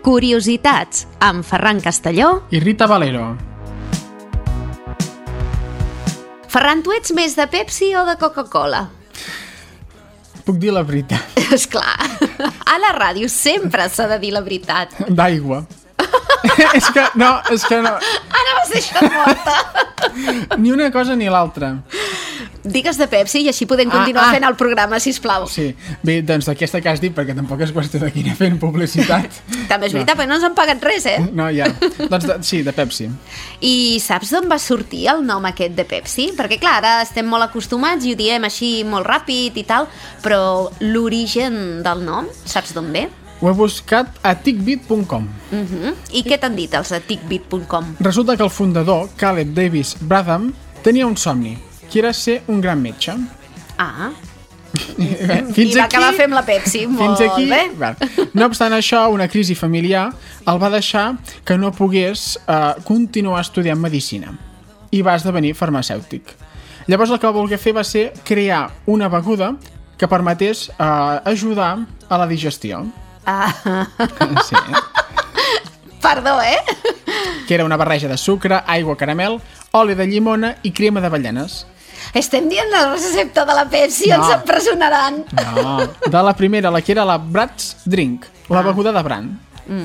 Curiositats amb Ferran Castelló i Rita Valero. Ferran, tu ets més de Pepsi o de Coca-Cola? Puc dir la veritat. Esclar, a la ràdio sempre s'ha de dir la veritat. D'aigua. és que no. Ara vas deixar morta. Ni una cosa ni l'altra. Digues de Pepsi i així podem continuar fent el programa, sisplau. Sí, bé, doncs d'aquesta que has dit, perquè tampoc és qüestió de quina fent publicitat. També és veritat, perquè no ens han pagat res, eh? No, ja. Doncs sí, de Pepsi. I saps d'on va sortir el nom aquest de Pepsi? Perquè clar, ara estem molt acostumats i ho diem així molt ràpid i tal, però l'origen del nom, saps d'on ve? Ho he buscat a tickbit.com. I què t'han dit els de tickbit.com? Resulta que el fundador, Caleb Davis Bradham, tenia un somni, que era ser un gran metge. I va acabar fent la Pepsi, molt bé. No obstant això, una crisi familiar el va deixar que no pogués continuar estudiant medicina i va esdevenir farmacèutic. Llavors el que va voler fer va ser crear una beguda que permetés ajudar a la digestió. Sí. Perdó, Que era una barreja de sucre, aigua, caramel, oli de llimona i crema d'avellanes. Estem dient la recepta de la Pepsi, ens empresonaran. No, de la primera, la que era la Brad's Drink, la beguda de Brand.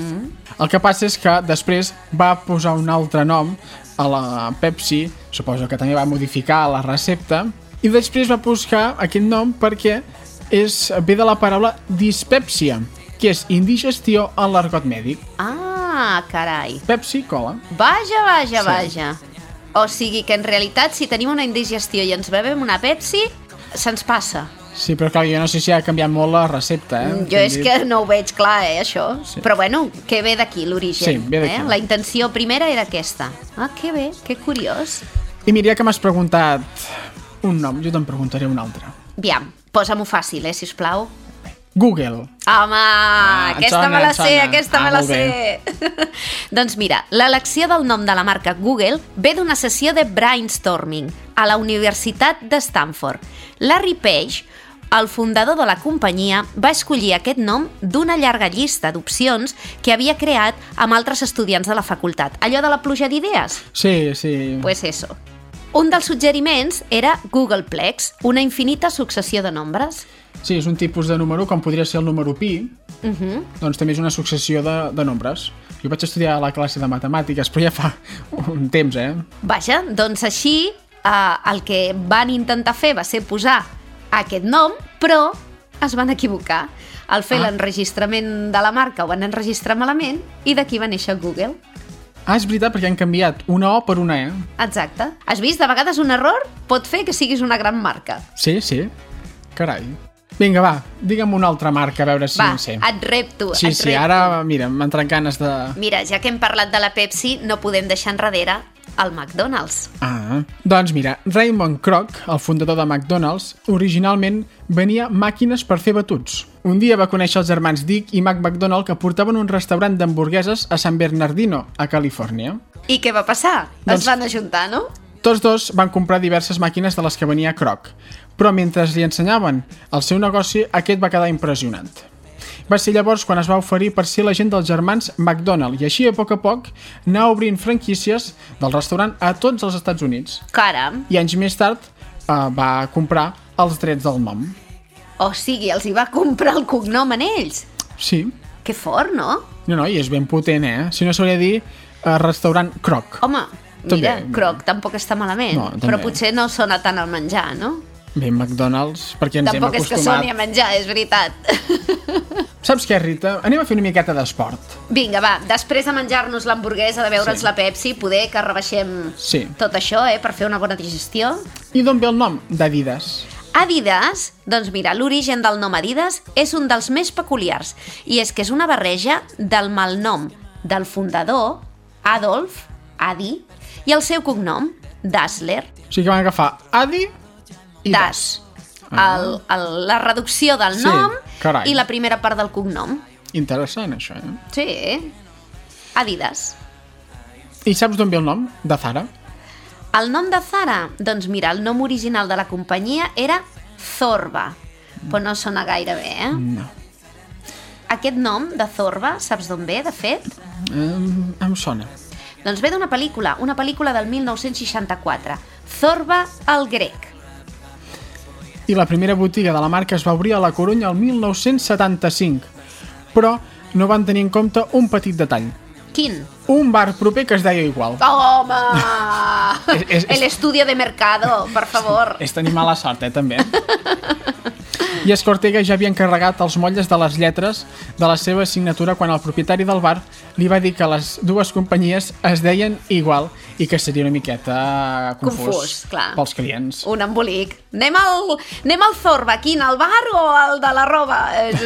El que passa és que després va posar un altre nom a la Pepsi, suposo que també va modificar la recepta, i després va buscar aquest nom perquè ve de la paraula dispèpsia, que és indigestió en l'argot mèdic. Carai. Pepsi, cola. Vaja. O sigui que en realitat si tenim una indigestió i ens bevem una Pepsi, se'ns passa. Sí, però clar, jo no sé si ha canviat molt la recepta, Jo és que no ho veig clar, això. Sí. Però bueno, que ve d'aquí l'origen. Sí, ve d'aquí. La intenció primera era aquesta. Que bé, que curiós. I mira, que m'has preguntat un nom, jo te'n preguntaré un altre. Aviam, posa-m'ho fàcil, sisplau. Google. Home, aquesta me la sé. Doncs mira, l'elecció del nom de la marca Google ve d'una sessió de brainstorming a la Universitat de Stanford. Larry Page, el fundador de la companyia, va escollir aquest nom d'una llarga llista d'opcions que havia creat amb altres estudiants de la facultat. Allò de la pluja d'idees? Sí. Pues eso. Un dels suggeriments era Googleplex, una infinita successió de nombres. Sí, és un tipus de número, com podria ser el número pi, doncs també és una successió de nombres. Jo vaig estudiar a la classe de matemàtiques, però ja fa un temps, Vaja, doncs així el que van intentar fer va ser posar aquest nom, però es van equivocar. Al fer l'enregistrament de la marca ho van enregistrar malament i d'aquí va néixer Google. És veritat, perquè han canviat una O per una E. Exacte. Has vist? De vegades un error pot fer que siguis una gran marca. Sí. Carai. Vinga, va, digue'm una altra marca, a veure si en sé. Et repto. Sí, ara, mira, m'entren ganes de... Mira, ja que hem parlat de la Pepsi, no podem deixar enrere el McDonald's. Doncs mira, Raymond Kroc, el fundador de McDonald's, originalment venia màquines per fer batuts. Un dia va conèixer els germans Dick i Mac McDonald que portaven un restaurant d'hamburgueses a San Bernardino, a Califòrnia. I què va passar? Es van ajuntar, no? Tots dos van comprar diverses màquines de les que venia Kroc, però mentre li ensenyaven el seu negoci, aquest va quedar impressionant. Va ser llavors quan es va oferir per ser l'agent dels germans McDonald i així a poc anar obrint franquícies del restaurant a tots els Estats Units. Caram! I anys més tard va comprar els drets del nom. O sigui, els hi va comprar el cognom en ells? Sí. Que fort, no? No, i és ben potent, Si no s'hauria de dir restaurant Kroc. Home, mira, Kroc tampoc està malament, però potser no sona tant al menjar, no? Bé, McDonald's, perquè ens hem acostumat... Tampoc és que soni a menjar, és veritat. Saps què, Rita? Anem a fer una miqueta d'esport. Vinga, va, després de menjar-nos l'hamburguesa, de beure'ns la Pepsi, poder que rebaixem tot això, per fer una bona digestió. I d'on ve el nom d'Adidas? Adidas? Doncs mira, l'origen del nom Adidas és un dels més peculiars, i és que és una barreja del malnom del fundador, Adolf, Adi, i el seu cognom, Dassler. O sigui que van agafar Adi i Das. La reducció del nom i la primera part del cognom. Interessant, això, Sí, Adidas. I saps d'on ve el nom de Zara? El nom de Zara? Doncs mira, el nom original de la companyia era Zorba, però no sona gaire bé, No. Aquest nom de Zorba, saps d'on ve, de fet? Em sona. Doncs ve d'una pel·lícula del 1964, Zorba el grec. I la primera botiga de la marca es va obrir a la Corunya el 1975, però no van tenir en compte un petit detall. Quin? Un bar proper que es deia igual. Home! El estudio de mercado, per favor. És tenir mala sort, també. I Escortega ja havia encarregat els motlles de les lletres de la seva signatura quan el propietari del bar li va dir que les dues companyies es deien igual i que seria una miqueta confús clar. Pels clients. Un embolic. Anem al Zorba, quin, al bar o al de la roba?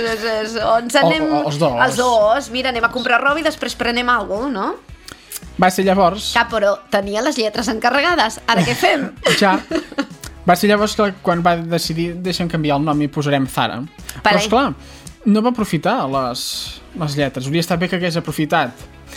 On anem? Els dos. Els dos. Mira, anem a comprar roba i després prenem alguna cosa, no? Va ser llavors... Però tenia les lletres encarregades. Ara què fem? Ja... Va ser llavors que quan va decidir deixem canviar el nom i posarem Zara. Però esclar, no va aprofitar les lletres. Hauria estat bé que hagués aprofitat.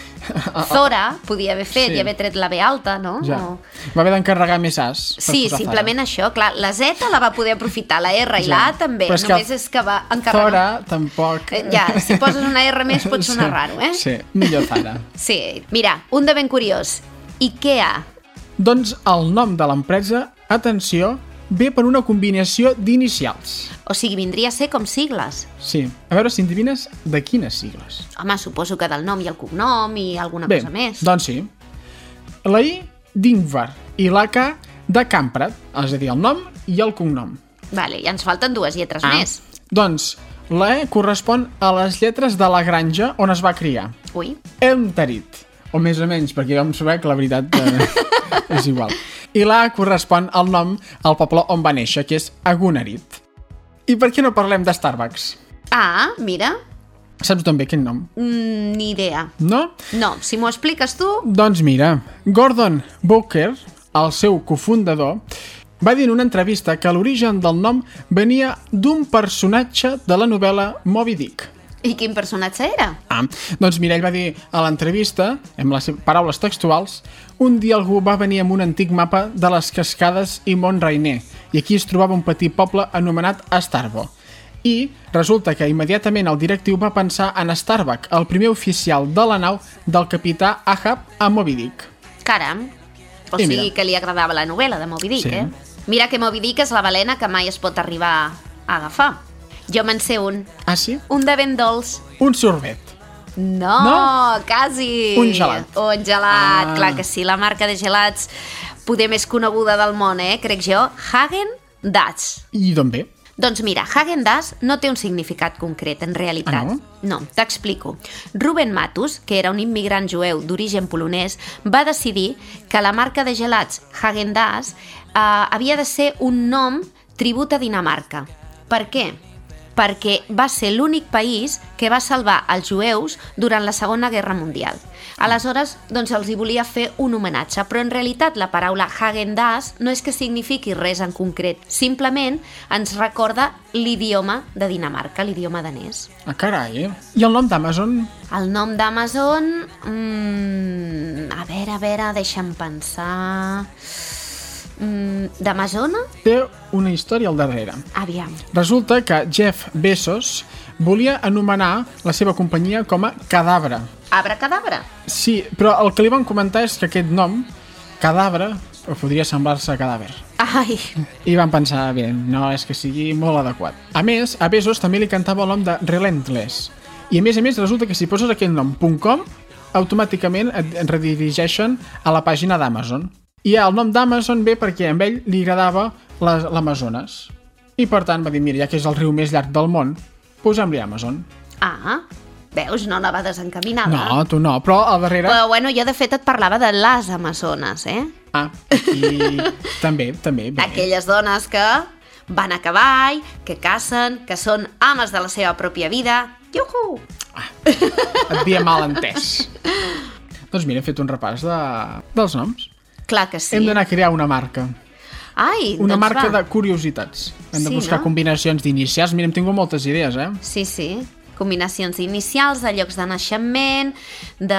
Zora podia haver fet i haver tret la B alta, no? Ja. Va haver d'encarregar més As. Sí, simplement això. Clar, la Z la va poder aprofitar, la R i la A també. Només és que va encarregar... Zora tampoc... Ja, si poses una R més pot sonar raro, eh? Sí, millor Zara. Sí. Mira, un de ben curiós. IKEA. Doncs el nom de l'empresa, atenció, ve per una combinació d'inicials. O sigui, vindria a ser com sigles. Sí. A veure si endevines de quines sigles. Home, suposo que del nom i el cognom i alguna cosa més. Doncs sí. La I d'Ingvar i la K de Camprat, és a dir, el nom i el cognom. Vale, ja ens falten dues lletres més. Doncs la E correspon a les lletres de la granja on es va criar. Ui. Emtarit. O més o menys, perquè jo em sabia que la veritat és igual. I la A correspon al nom al poble on va néixer, que és Agunarit. I per què no parlem de Starbucks? Ah, mira. Saps d'on ve aquest nom? Ni idea. No? No, si m'ho expliques tu... Doncs mira, Gordon Booker, el seu cofundador, va dir en una entrevista que l'origen del nom venia d'un personatge de la novel·la Moby Dick. I quin personatge era? Doncs mira, ell va dir a l'entrevista, amb les paraules textuals, un dia algú va venir amb un antic mapa de les cascades i Mont Rainier, i aquí es trobava un petit poble anomenat Starbo. I resulta que immediatament el directiu va pensar en Starbuck, el primer oficial de la nau del capità Ahab a Moby Dick. Caram, o sigui que li agradava la novel·la de Moby Dick, sí. Mira que Moby Dick és la balena que mai es pot arribar a agafar. Jo me'n sé un. Ah, sí? Un de ben dolç. Un sorbet. No, quasi. Un gelat. Un gelat, clar que sí. La marca de gelats poder més coneguda del món, crec jo. Häagen-Dazs. I d'on ve? Doncs mira, Häagen-Dazs no té un significat concret, en realitat. Ah, no? No, t'explico. Ruben Matus, que era un immigrant jueu d'origen polonès, va decidir que la marca de gelats Häagen-Dazs havia de ser un nom tribut a Dinamarca. Per què? Perquè va ser l'únic país que va salvar els jueus durant la Segona Guerra Mundial. Aleshores, doncs els hi volia fer un homenatge, però en realitat la paraula Häagen-Dazs no és que signifiqui res en concret, simplement ens recorda l'idioma de Dinamarca, l'idioma danès. Ah, carai. I el nom d'Amazon? El nom d'Amazon... A veure, deixa'm pensar... d'Amazona? Té una història al darrere. Aviam. Resulta que Jeff Bezos volia anomenar la seva companyia com a Cadabra. Abracadabra? Sí, però el que li van comentar és que aquest nom, Cadabra, podria semblar-se a cadàver. Ai. I van pensar, bé, no és que sigui molt adequat. A més, a Bezos també li cantava el nom de Relentless. I a més, resulta que si poses aquest nom .com, automàticament et redirigeixen a la pàgina d'Amazon. I el nom d'Amazon ve perquè a ell li agradava l'Amazones. I per tant va dir, mira, ja que és el riu més llarg del món, posem-li Amazon. Ah, veus, no anava desencaminada. No, tu no, però al darrere... Però bueno, jo de fet et parlava de les Amazones, Ah, aquí també. Bé. Aquelles dones que van a cavall, que cacen, que són ames de la seva pròpia vida. Iuhu! Et havia mal entès. Doncs mira, he fet un repàs dels noms. Clar que sí. Hem d'anar a crear una marca. Ai, una doncs marca va. de curiositats. Hem de buscar no? Combinacions d'inicials. Mira, hem tingut moltes idees, Sí. Combinacions inicials, de llocs de naixement, de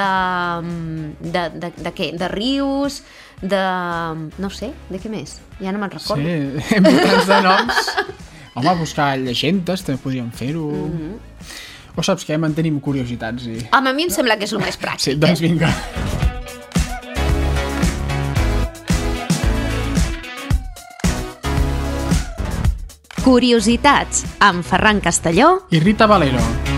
què? De rius, de... no sé, de què més? Ja no me'n recordo. Sí, hem de tants de noms. Home, buscar llegendes, també podríem fer-ho. O saps què? Mantenim curiositats i... Home, a mi em sembla que és el més pràctic. Sí, doncs vinga. Curiositats amb Ferran Castelló i Rita Valero.